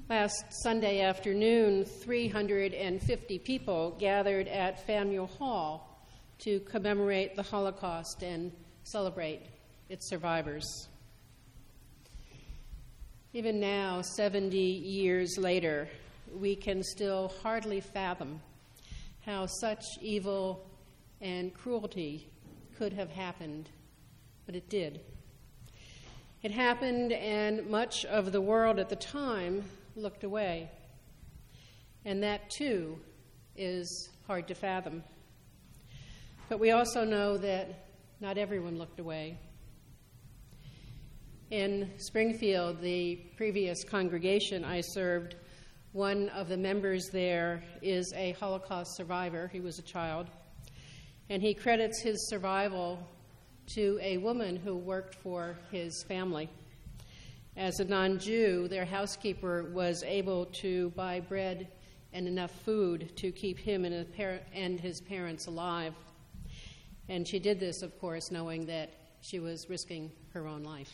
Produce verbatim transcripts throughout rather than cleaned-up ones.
Last Sunday afternoon, three hundred fifty people gathered at Faneuil Hall to commemorate the Holocaust and celebrate its survivors. Even now, seventy years later, we can still hardly fathom how such evil and cruelty could have happened, but it did. It happened, and much of the world at the time looked away. And that, too, is hard to fathom. But we also know that not everyone looked away. In Springfield, the previous congregation I served, one of the members there is a Holocaust survivor. He was a child. And he credits his survival to a woman who worked for his family. As a non-Jew, their housekeeper was able to buy bread and enough food to keep him and his, par- and his parents alive. And she did this, of course, knowing that she was risking her own life.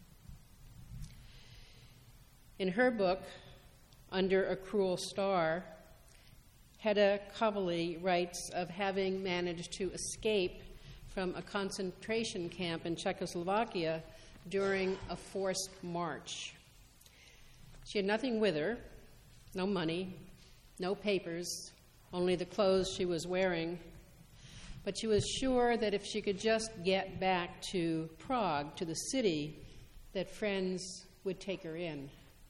In her book, Under a Cruel Star, Hedda Kavali writes of having managed to escape from a concentration camp in Czechoslovakia during a forced march. She had nothing with her, no money, no papers, only the clothes she was wearing. But she was sure that if she could just get back to Prague, to the city, that friends would take her in.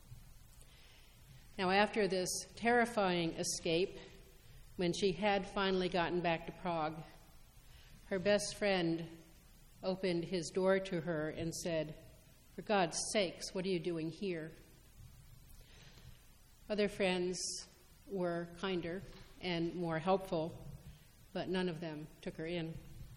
Now, after this terrifying escape, when she had finally gotten back to Prague, her best friend opened his door to her and said, "For God's sakes, what are you doing here?" Other friends were kinder and more helpful, but none of them took her in.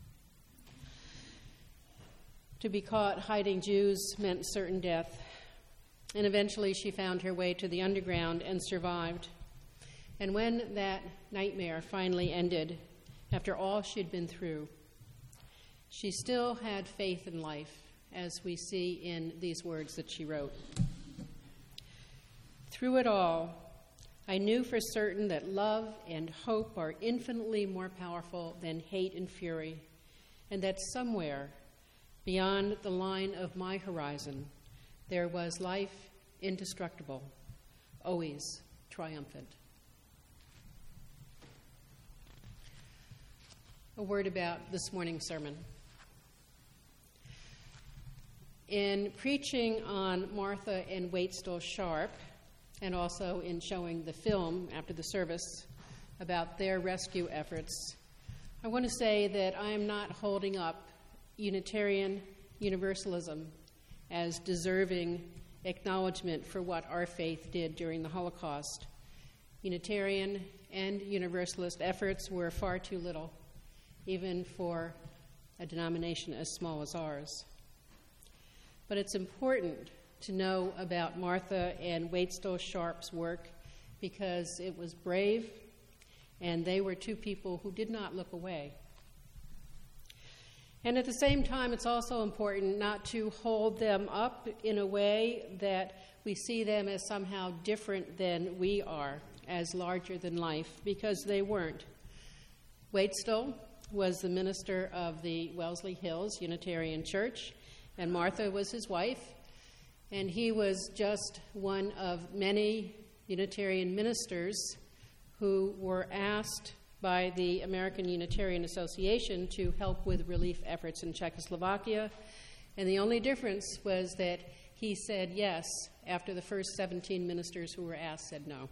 To be caught hiding Jews meant certain death, and eventually she found her way to the underground and survived. And when that nightmare finally ended, after all she'd been through, she still had faith in life, as we see in these words that she wrote. "Through it all, I knew for certain that love and hope are infinitely more powerful than hate and fury, and that somewhere beyond the line of my horizon, there was life indestructible, always triumphant." A word about this morning's sermon. In preaching on Martha and Waitstill Sharp, and also in showing the film after the service about their rescue efforts, I want to say that I am not holding up Unitarian Universalism as deserving acknowledgement for what our faith did during the Holocaust. Unitarian and Universalist efforts were far too little, even for a denomination as small as ours. But it's important to know about Martha and Waitstill Sharp's work because it was brave, and they were two people who did not look away. And at the same time, it's also important not to hold them up in a way that we see them as somehow different than we are, as larger than life, because they weren't. Waitstill was the minister of the Wellesley Hills Unitarian Church, and Martha was his wife, and he was just one of many Unitarian ministers who were asked by the American Unitarian Association to help with relief efforts in Czechoslovakia, and the only difference was that he said yes after the first seventeen ministers who were asked said no.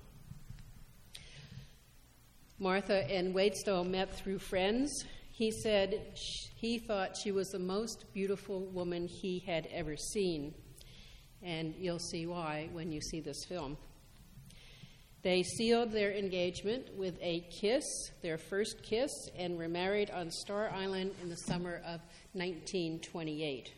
Martha and Waitstill met through friends. He said he thought she was the most beautiful woman he had ever seen, and you'll see why when you see this film. They sealed their engagement with a kiss, their first kiss, and were married on Star Island in the summer of nineteen twenty-eight.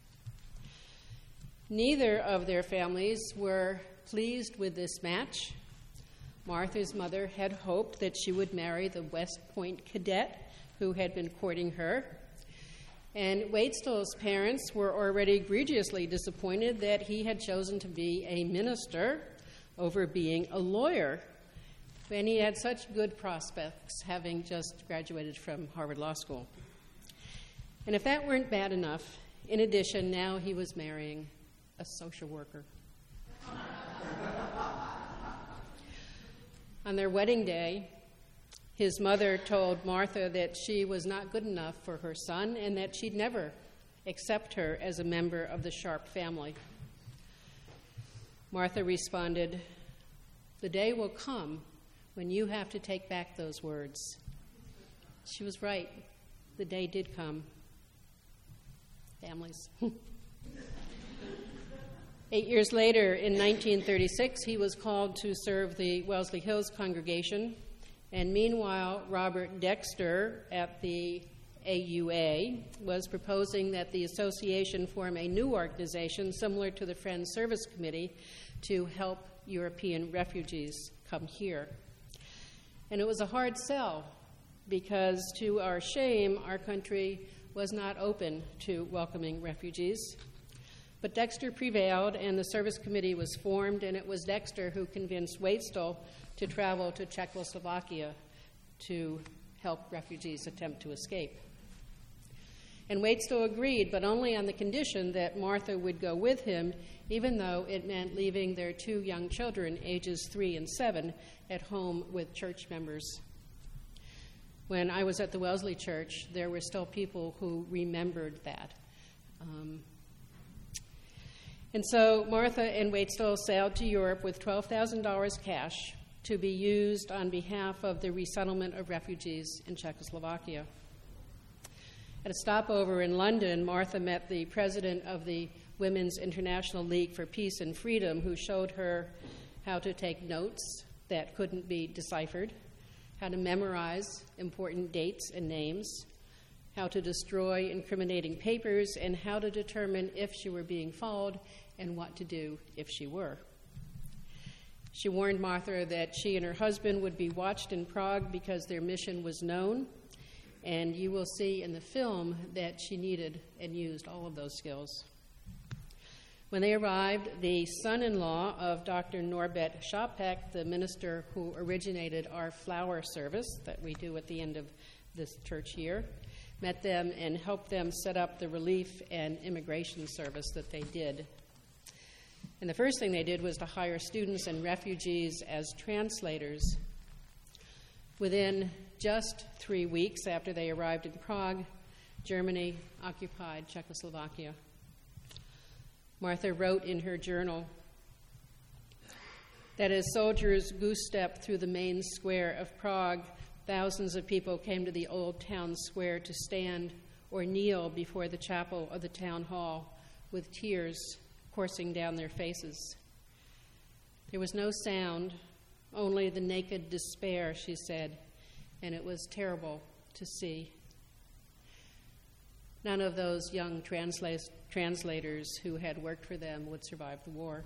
Neither of their families were pleased with this match. Martha's mother had hoped that she would marry the West Point cadet who had been courting her. And Waitstill's parents were already egregiously disappointed that he had chosen to be a minister, over being a lawyer. And he had such good prospects, having just graduated from Harvard Law School. And if that weren't bad enough, in addition, now he was marrying a social worker. On their wedding day, his mother told Martha that she was not good enough for her son and that she'd never accept her as a member of the Sharp family. Martha responded, "The day will come when you have to take back those words." She was right. The day did come. Families. Eight years later, in nineteen thirty-six, he was called to serve the Wellesley Hills congregation. And meanwhile, Robert Dexter at the A U A was proposing that the association form a new organization similar to the Friends Service Committee to help European refugees come here. And it was a hard sell because, to our shame, our country was not open to welcoming refugees. But Dexter prevailed, and the service committee was formed, and it was Dexter who convinced Waitstill to travel to Czechoslovakia to help refugees attempt to escape. And Waitstill agreed, but only on the condition that Martha would go with him, even though it meant leaving their two young children, ages three and seven, at home with church members. When I was at the Wellesley Church, there were still people who remembered that. Um, and so Martha and Waitstill sailed to Europe with twelve thousand dollars cash to be used on behalf of the resettlement of refugees in Czechoslovakia. At a stopover in London, Martha met the president of the Women's International League for Peace and Freedom, who showed her how to take notes that couldn't be deciphered, how to memorize important dates and names, how to destroy incriminating papers, and how to determine if she were being followed and what to do if she were. She warned Martha that she and her husband would be watched in Prague because their mission was known, and you will see in the film that she needed and used all of those skills. When they arrived, the son-in-law of Doctor Norbert Schapek, the minister who originated our flower service that we do at the end of this church year, met them and helped them set up the relief and immigration service that they did. And the first thing they did was to hire students and refugees as translators. Within just three weeks after they arrived in Prague, Germany occupied Czechoslovakia. Martha wrote in her journal that as soldiers goose-stepped through the main square of Prague, thousands of people came to the old town square to stand or kneel before the chapel of the town hall with tears coursing down their faces. There was no sound, only the naked despair, she said, and it was terrible to see. None of those young transla- translators who had worked for them would survive the war.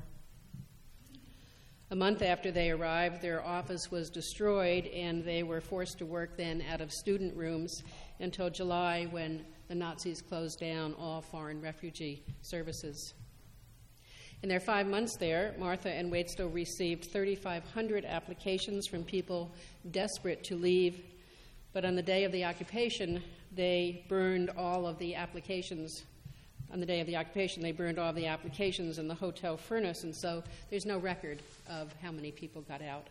A month after they arrived, their office was destroyed, and they were forced to work then out of student rooms until July, when the Nazis closed down all foreign refugee services. In their five months there, Martha and Waitstill received thirty-five hundred applications from people desperate to leave, but on the day of the occupation, they burned all of the applications. On the day of the occupation, they burned all of the applications in the hotel furnace, and so there's no record of how many people got out.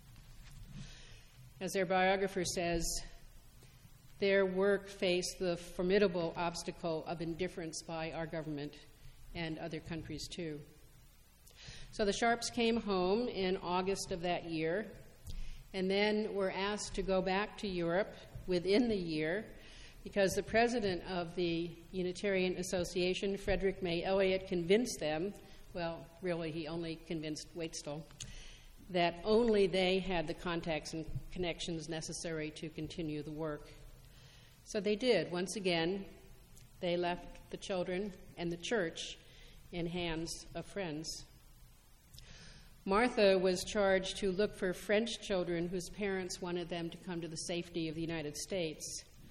As their biographer says, their work faced the formidable obstacle of indifference by our government and other countries too. So the Sharps came home in August of that year, and then were asked to go back to Europe within the year because the president of the Unitarian Association, Frederick May Elliott, convinced them, well, really he only convinced Waitstill, that only they had the contacts and connections necessary to continue the work. So they did. Once again, they left the children and the church in hands of friends. Martha was charged to look for French children whose parents wanted them to come to the safety of the United States.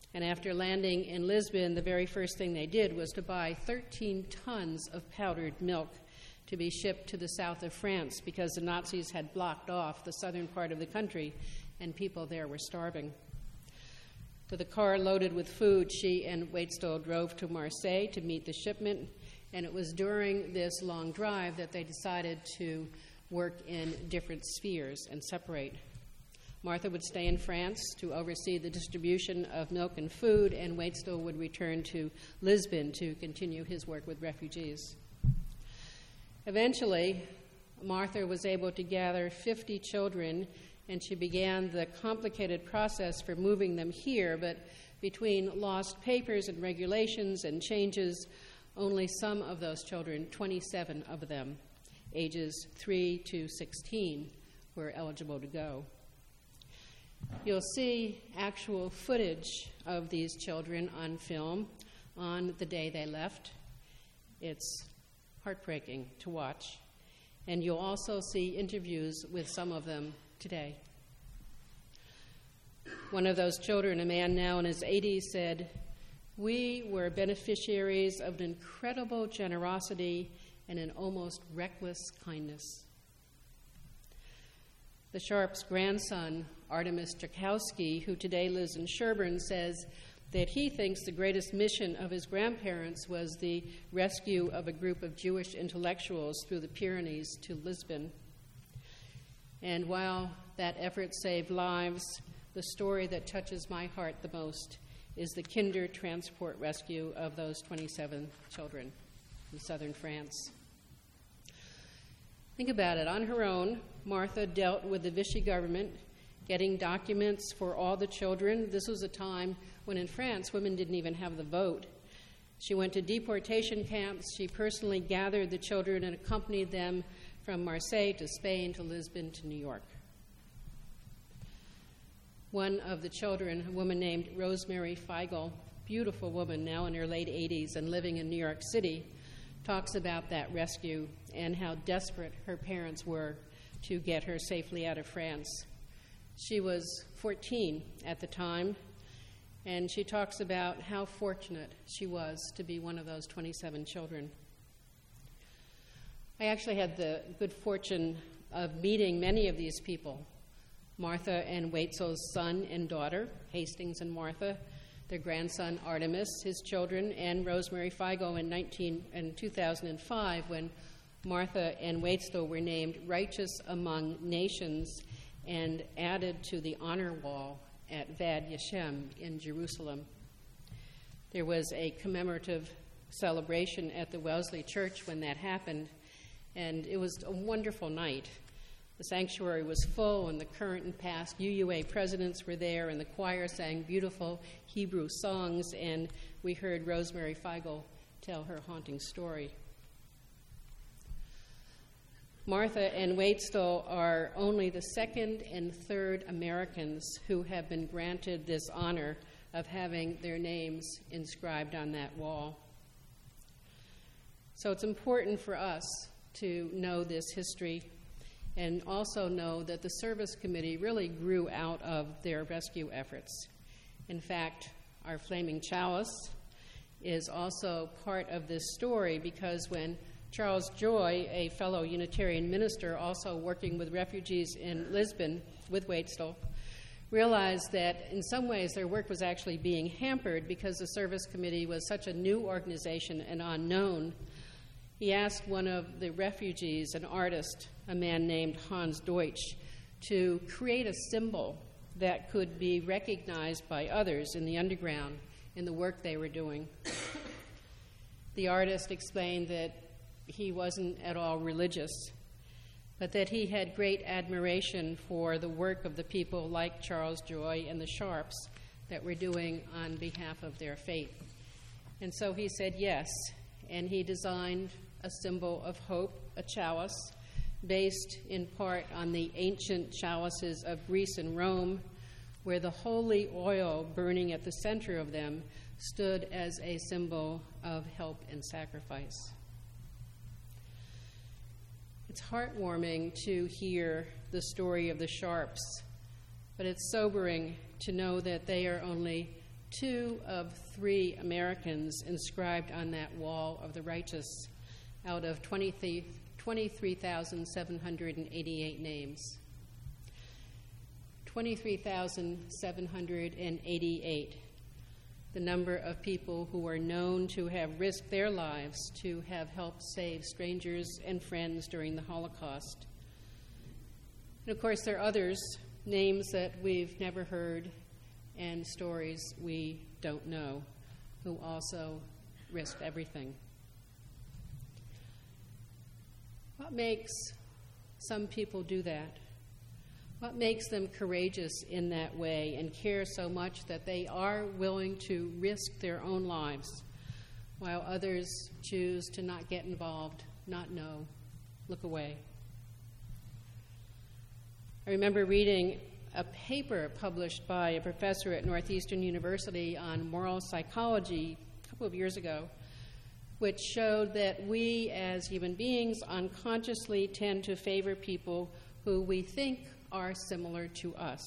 And after landing in Lisbon, the very first thing they did was to buy thirteen tons of powdered milk to be shipped to the south of France because the Nazis had blocked off the southern part of the country and people there were starving. With a car loaded with food, she and Waitstall drove to Marseille to meet the shipment, and it was during this long drive that they decided to work in different spheres and separate. Martha would stay in France to oversee the distribution of milk and food, and Waitstall would return to Lisbon to continue his work with refugees. Eventually, Martha was able to gather fifty children, and she began the complicated process for moving them here, but between lost papers and regulations and changes, only some of those children, twenty-seven of them, ages three to sixteen, were eligible to go. You'll see actual footage of these children on film on the day they left. It's heartbreaking to watch. And you'll also see interviews with some of them today. One of those children, a man now in his eighties, said, "We were beneficiaries of an incredible generosity and an almost reckless kindness." The Sharps' grandson, Artemis Jakowski, who today lives in Sherborn, says that he thinks the greatest mission of his grandparents was the rescue of a group of Jewish intellectuals through the Pyrenees to Lisbon. And while that effort saved lives, the story that touches my heart the most is the Kinder transport rescue of those twenty-seven children in southern France. Think about it. On her own, Martha dealt with the Vichy government, getting documents for all the children. This was a time when in France, women didn't even have the vote. She went to deportation camps. She personally gathered the children and accompanied them from Marseille to Spain to Lisbon to New York. One of the children, a woman named Rosemary Feigl, beautiful woman now in her late eighties and living in New York City, talks about that rescue and how desperate her parents were to get her safely out of France. She was fourteen at the time, and she talks about how fortunate she was to be one of those twenty-seven children. I actually had the good fortune of meeting many of these people, Martha and Waitstall's son and daughter, Hastings and Martha, their grandson Artemis, his children, and Rosemary Feigl in, nineteen, in two thousand five when Martha and Waitstall were named Righteous Among Nations and added to the honor wall at Vad Yeshem in Jerusalem. There was a commemorative celebration at the Wellesley Church when that happened, and it was a wonderful night. The sanctuary was full, and the current and past U U A presidents were there, and the choir sang beautiful Hebrew songs, and we heard Rosemary Feigl tell her haunting story. Martha and Waitstall are only the second and third Americans who have been granted this honor of having their names inscribed on that wall. So it's important for us to know this history and also know that the Service Committee really grew out of their rescue efforts. In fact, our Flaming Chalice is also part of this story because when Charles Joy, a fellow Unitarian minister also working with refugees in Lisbon with Waitstall, realized that in some ways their work was actually being hampered because the Service Committee was such a new organization and unknown. He asked one of the refugees, an artist, a man named Hans Deutsch, to create a symbol that could be recognized by others in the underground in the work they were doing. The artist explained that he wasn't at all religious, but that he had great admiration for the work of the people like Charles Joy and the Sharps that were doing on behalf of their faith. And so he said yes, and he designed a symbol of hope, a chalice, based in part on the ancient chalices of Greece and Rome, where the holy oil burning at the center of them stood as a symbol of help and sacrifice. It's heartwarming to hear the story of the Sharps, but it's sobering to know that they are only two of three Americans inscribed on that wall of the righteous out of twenty-three thousand seven hundred eighty-eight names. twenty-three thousand seven hundred eighty-eight, the number of people who are known to have risked their lives to have helped save strangers and friends during the Holocaust. And of course, there are others, names that we've never heard and stories we don't know, who also risked everything. What makes some people do that? What makes them courageous in that way and care so much that they are willing to risk their own lives, while others choose to not get involved, not know, look away? I remember reading a paper published by a professor at Northeastern University on moral psychology a couple of years ago, which showed that we as human beings unconsciously tend to favor people who we think are similar to us.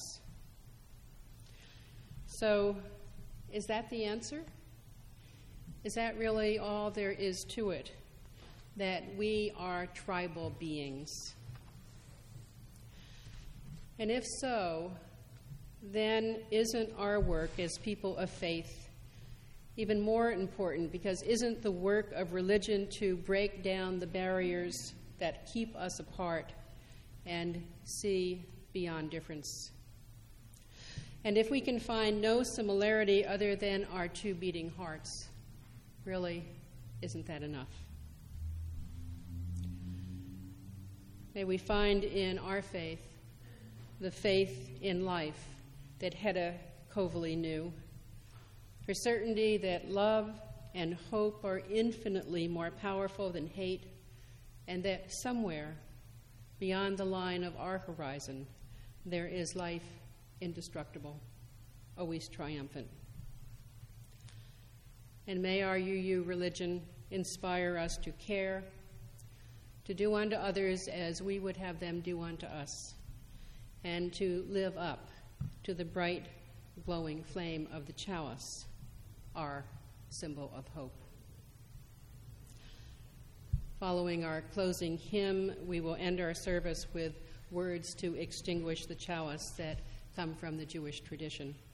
So, is that the answer? Is that really all there is to it? That we are tribal beings? And if so, then isn't our work as people of faith even more important? Because isn't the work of religion to break down the barriers that keep us apart and see beyond difference? And if we can find no similarity other than our two beating hearts, really, isn't that enough? May we find in our faith the faith in life that Hedda Coverley knew, her certainty that love and hope are infinitely more powerful than hate, and that somewhere beyond the line of our horizon there is life indestructible, always triumphant. And may our U U religion inspire us to care, to do unto others as we would have them do unto us, and to live up to the bright, glowing flame of the chalice, our symbol of hope. Following our closing hymn, we will end our service with words to extinguish the chalice that come from the Jewish tradition.